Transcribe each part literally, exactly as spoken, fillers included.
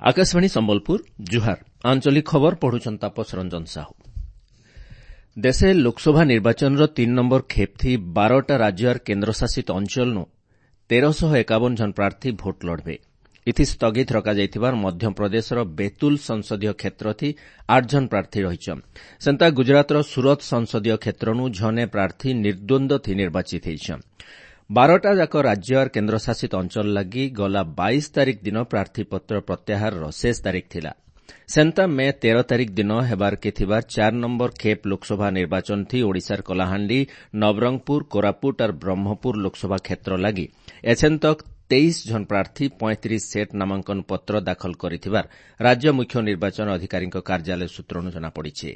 आकाशवाणी संबलपुर जुहार आंचलिक खबर पढ़ुछन तापस रंजन साहू। देशे लोकसभा निर्वाचन तीन नंबर खेप्थी बारटा राज्य और केन्द्रशासित अंचल तेरह एकावन जन प्रार्थी भोट लड़बे। इथि स्थगित रखाଯାଇଥିବାର ମଧ୍ୟପ୍ରଦେଶର ବେତୁଲ ସଂସଦୀୟ କ୍ଷେତ୍ରଥି ଆଠ ଜଣ ପ୍ରାର୍ଥୀ ରହିଛନ୍। ସେନ୍ତା ଗୁଜରାତର ସୁରତ ସଂସଦୀୟ କ୍ଷେତ୍ରନୁ ଜନେ ପ୍ରାର୍ଥୀ ନିର୍ଦ୍ୱନ୍ଦ୍ୱ ଥି ନିର୍ବାଚିତ ହେଇଛନ୍। ବାରଟା ଯାକ ରାଜ୍ୟ ଆର୍ କେନ୍ଦ୍ରଶାସିତ ଅଞ୍ଚଳ ଲାଗି ଗଲା ବାଇଶ ତାରିଖ ଦିନ ପ୍ରାର୍ଥୀପତ୍ର ପ୍ରତ୍ୟାହାରର ଶେଷ ତାରିଖ ଥିଲା। ସେନ୍ତା ମେ ତେର ତାରିଖ ଦିନ ହେବାରକେ ଥିବାର ଚାରି ନମ୍ବର ଖେପ୍ ଲୋକସଭା ନିର୍ବାଚନଥି ଓଡ଼ିଶାର କଲାହାଣ୍ଡି, ନବରଙ୍ଗପୁର, କୋରାପୁଟ ଆର୍ ବ୍ରହ୍ମପୁର ଲୋକସଭା କ୍ଷେତ୍ର ଲାଗି ଏଛେନ୍ ତକ୍ तेईस जन प्रार्थी पैंतीस सेट नामांकन पत्र दाखल करिथिबार राज्य मुख्य निर्वाचन अधिकारी कार्यालय सूत्रनु जनापड़िछे।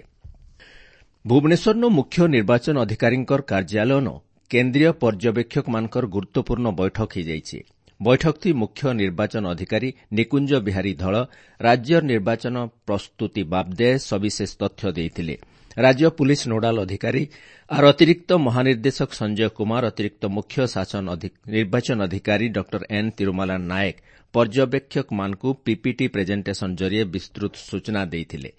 भुवनेश्वर मुख्य निर्वाचन अधिकारी कार्यालय केन्द्रीय पर्यवेक्षक मानकर गुरुत्वपूर्ण बैठक हो जाइछे। बैठक थी मुख्य निर्वाचन अधिकारी निकुंज बिहारी धळ राज्य निर्वाचन प्रस्तुति बाबदे सविशेष तथ्य देइथिले। राज्य पुलिस नोडाल अधिकारी और अतिरिक्त महानिर्देशक संजय कुमार, अतिरिक्त मुख्य शासन निर्वाचन अधिकारी डॉक्टर एन तिरुमाला नायक पर्यवेक्षक मानकु पीपीटी प्रेजेंटेशन जरिए विस्तृत सूचना देइथिले।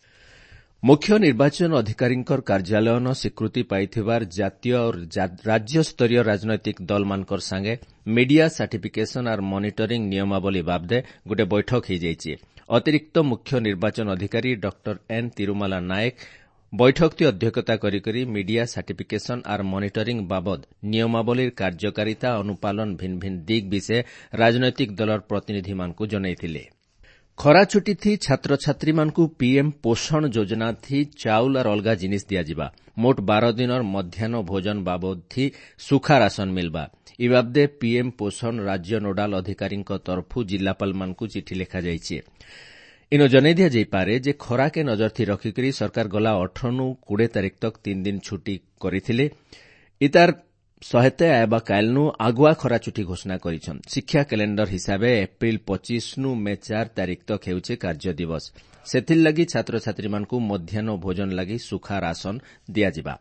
मुख्य निर्वाचन अधिकारी कार्यालय स्वीकृति पाइथिबार जातीय और राज्य स्तरीय राजनैतिक दल मानकर संगे मीडिया सर्टिफिकेशन और मॉनिटरिंग नियमावली बाबदे गोटे बैठक हो जाइछे। अतिरिक्त मुख्य निर्वाचन अधिकारी डॉक्टर एन तिरुमाला नायक बैठक ती अध्यक्षता करी करी मीडिया सर्टिफिकेशन और मॉनिटरिंग बाबद नियमावलीर कार्यकारिता अनुपालन भिन्न भिन्न दिग विषय राजनैतिक दलर प्रतिनिधि मानकु जनैथिले। खरा छुट्टी थी छात्र छात्री मानकु पीएम पोषण योजना थी चाउल और अलगा जिनिस दियाजिबा। मोट बारह दिनर मध्याह्न भोजन बाबद थी सुखा राशन मिलबा। इ बाबदे पीएम पोषण राज्य नोडाल अधिकारी तरफु जिलापाल मानकु चिठी लिखा जाइछे। इनो जनै दिया जाइपारे जे खरा के नजर थी रखिकरी सरकार गला अठारह नु बीस तारीख तक तीन दिन छुट्टी करिथिले। इतार सहायता आयबा कालनु आगुआ खरा छुट्टी घोषणा करिछन। शिक्षा कैलेंडर हिसाबे एप्रिल पच्चीस नु मे चार तारीख तक हेउचे कार्य दिवस। सेथिर लगी छात्र छात्री मानकु मध्याह्न भोजन लगी सुखा राशन दियाजिबा।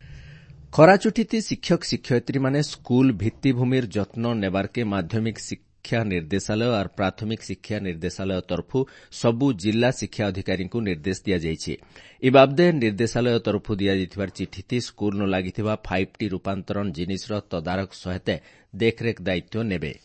खरा छुट्टी थी शिक्षक शिक्षयित्री माने स्कूल भित्तिभूमिर जत्न नेबारके माध्यमिक शिक्षा निर्देशालय और प्राथमिक शिक्षा निर्देशालय तरफु सबु जिला शिक्षा अधिकारी को निर्देश दिया जाइछे। इ बाबदे निर्देशालय तरफु दिया जाइथिबार चिठीती स्कूल न लागिथिबा फाइव टी रूपांतरण जिनिसर तदारक सहित देखरेख दायित्व नेबे।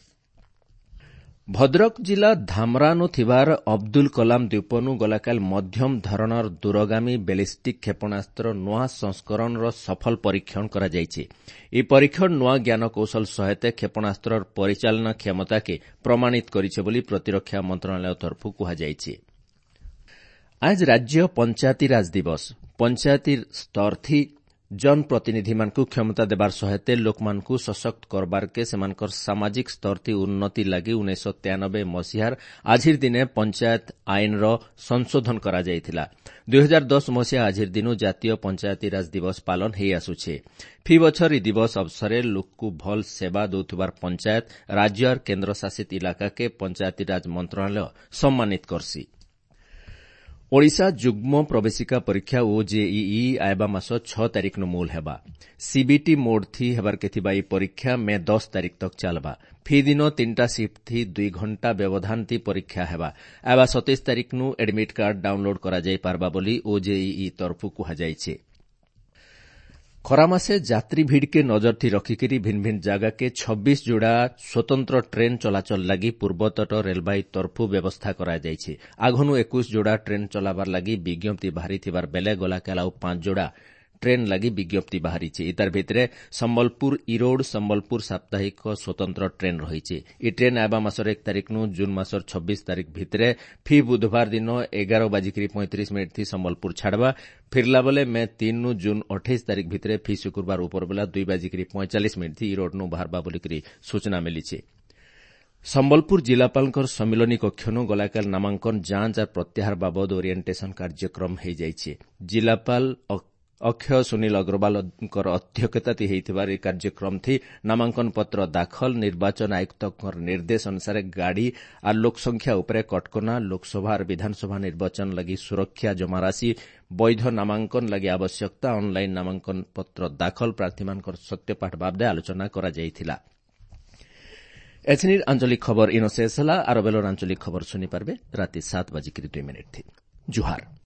भद्रक जिला धामरानु थिबार अब्दुल कलाम द्वीपनु गलाकाल मध्यम धरणर दूरगामी बैलिस्टिक क्षेपणास्त्र नुआ संस्करणर सफल परीक्षण करा जाइछे। इ परीक्षण नुआ ज्ञान कौशल सहित क्षेपणास्त्रर परिचालन क्षमता के प्रमाणित करिछे बोली प्रतिरक्षा मंत्रालय तरफु कुहा जाइछे। आज राज्य पंचायती राज दिवस। पंचायती स्तर थी जनप्रतिनिधि मानकु क्षमता देबार सहित लोक मानकु सशक्त करबार के सेमानकर सामाजिक स्तर थी उन्नति लागि उन्नीस सौ तिरानबे मसीहार आजिर दिने पंचायत आईन रो संशोधन करा जाइथिला। दुई हजार दस मसीहा आजिर दिनु जातीय पंचायती राज दिवस पालन हेई आसुछे। फी बछर इ दिवस अवसरे लोककु भल सेवा दउथबार पंचायत राज्य और केन्द्र शासित इलाका के पंचायती राज मंत्रालय सम्मानित करसी। ओडिशा जुग्म प्रवेशिका परीक्षा ओजेईई आयबा मास छह तारीख नु मूल हेबा। सीबीटी मोड थी हेबार के थिबा इ परीक्षा मे दस तारीख तक चलबा। फी दिन तीनटा शिफ्ट थी दुई घंटा व्यवधान थी परीक्षा हेबा। आयबा सत्ताईस तारीख नु एडमिट कार्ड डाउनलोड करा जाई पारबा बोली ओजेईई तरफु कुहा जाइछे। खरामासे यात्री भीड़ के नजर थी रखिकरी भिन्न भिन्न जगह के छब्बीस जोड़ा स्वतंत्र ट्रेन चलाचल लगी पूर्वतट रेलबाई तरफु व्यवस्था करा जाइछे। आघनु इक्कीस जोड़ा ट्रेन चलाबार लगी विज्ञप्ति बाहरी थिबार बेले गलाकाल आउ पांच जोड़ा ट्रेन लगी विज्ञप्ति बाहरीछे। इतार भितरे संबलपुर इरोड संबलपुर साप्ताहिक स्वतंत्र ट्रेन रहिछे। इ ट्रेन आयबा मासर एक तारीख नु जून मासर छब्बीस तारीख भितरे फी बुधवार दिन एगार बाजिकरी पैंतीस मिनिट थी संबलपुर छाड़बा। फिरला बेले मे तीन नु जून अठाईस तारीख भितरे फी शुक्रवार उपरबेला दुई बाजिकरी पैंचालीस मिनिट थी इरोड नु बाहरबा बोलिकरी सूचना मिलीछे। संबलपुर जिलापालकर सम्मिलनी कक्षनु गलाकाल नामांकन जांच और प्रत्याहार बाबद ओरिएंटेशन कार्यक्रम हो जाइछे। जिलापाल अक्षय सुनील अग्रवाल अध्यक्षता होइथिबार कार्यक्रम थी नामांकन पत्र दाखल निर्वाचन आयुक्त निर्देश अनुसार गाड़ी और लोकसंख्या उपरे कटकना लोकसभा और विधानसभा निर्वाचन लगी सुरक्षा जमाराशि वैध नामांकन लगी आवश्यकता ऑनलाइन नामांकन पत्र दाखल प्रार्थी मानकर सत्यपाठ बाबदे आलोचना करा जाइथिला। एचनिर आंचलिक खबर इन शेष होला। आरो बेलर आंचलिक खबर सुनी पारबे राति सात बजिक दुई मिनिट थी। जुहार।